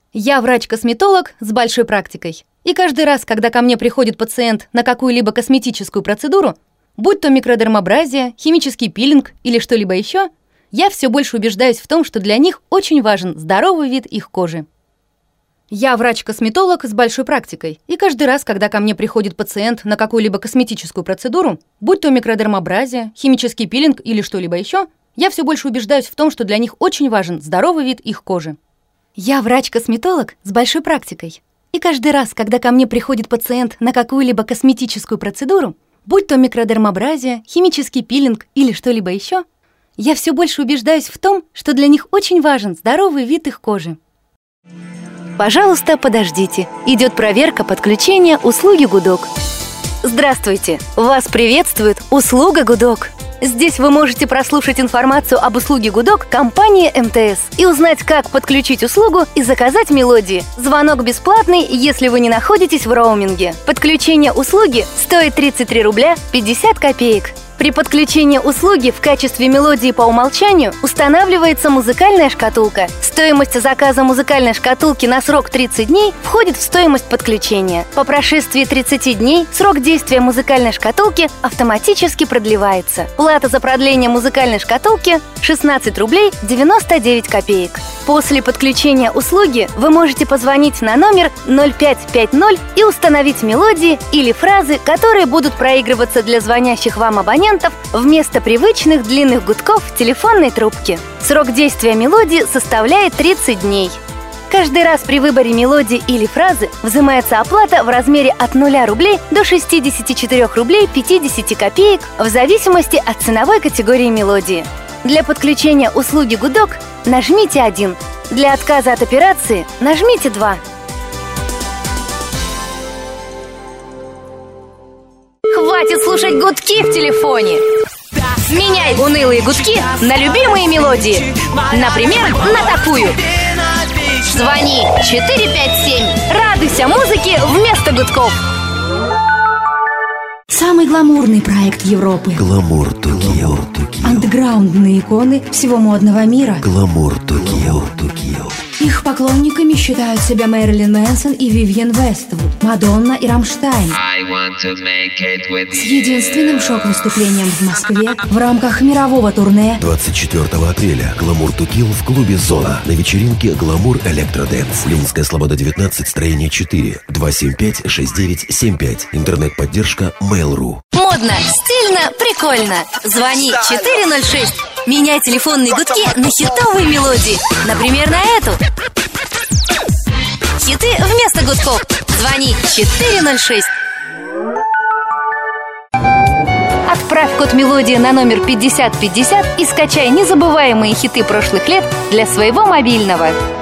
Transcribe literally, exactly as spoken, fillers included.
Я врач-косметолог с большой практикой. И каждый раз, когда ко мне приходит пациент на какую-либо косметическую процедуру, будь то микродермабразия, химический пилинг или что-либо еще, я все больше убеждаюсь в том, что для них очень важен здоровый вид их кожи. Я врач-косметолог с большой практикой. И каждый раз, когда ко мне приходит пациент на какую-либо косметическую процедуру, будь то микродермабразия, химический пилинг или что-либо еще, я все больше убеждаюсь в том, что для них очень важен здоровый вид их кожи. Я врач-косметолог с большой практикой. И каждый раз, когда ко мне приходит пациент на какую-либо косметическую процедуру, будь то микродермабразия, химический пилинг или что-либо еще, я все больше убеждаюсь в том, что для них очень важен здоровый вид их кожи. Пожалуйста, подождите. Идет проверка подключения услуги Гудок. Здравствуйте! Вас приветствует услуга Гудок. Здесь вы можете прослушать информацию об услуге Гудок компании эм тэ эс и узнать, как подключить услугу и заказать мелодии. Звонок бесплатный, если вы не находитесь в роуминге. Подключение услуги стоит тридцать три рубля пятьдесят копеек. При подключении услуги в качестве мелодии по умолчанию устанавливается музыкальная шкатулка. Стоимость заказа музыкальной шкатулки на срок тридцать дней входит в стоимость подключения. По прошествии тридцати дней срок действия музыкальной шкатулки автоматически продлевается. Плата за продление музыкальной шкатулки – шестнадцать рублей девяносто девять копеек. После подключения услуги вы можете позвонить на номер ноль пять пять ноль и установить мелодии или фразы, которые будут проигрываться для звонящих вам абонентов вместо привычных длинных гудков в телефонной трубке. Срок действия мелодии составляет тридцать дней. Каждый раз при выборе мелодии или фразы взимается оплата в размере от нуля рублей до шестидесяти четырёх рублей пятидесяти копеек в зависимости от ценовой категории мелодии. Для подключения услуги Гудок нажмите один. Для отказа от операции нажмите два. Хватит слушать гудки в телефоне! Меняй унылые гудки на любимые мелодии. Например, на такую. Звони четыре пять семь. Радуйся музыке вместо гудков. Самый гламурный проект Европы. Гламур Токио. Андеграундные иконы всего модного мира. Гламур Токио. Их поклонниками считают себя Мэрилин Мэнсон и Вивьен Вествуд, Мадонна и Рамштайн. С единственным шок-выступлением в Москве в рамках мирового турне двадцать четвёртого апреля. Гламур Токио в клубе «Зона». На вечеринке «Гламур Электродэнс». Ленинская Слобода, девятнадцать, строение четыре. два семь пять шесть девять семь пять. Интернет-поддержка Mail.ru. Модно, стильно, прикольно. Звони четыре ноль шесть. Меняй телефонные гудки на хитовые мелодии. Например, на эту. Хиты вместо гудков. Звони четыре ноль шесть. Отправь код мелодии на номер пятьдесят пятьдесят и скачай незабываемые хиты прошлых лет для своего мобильного.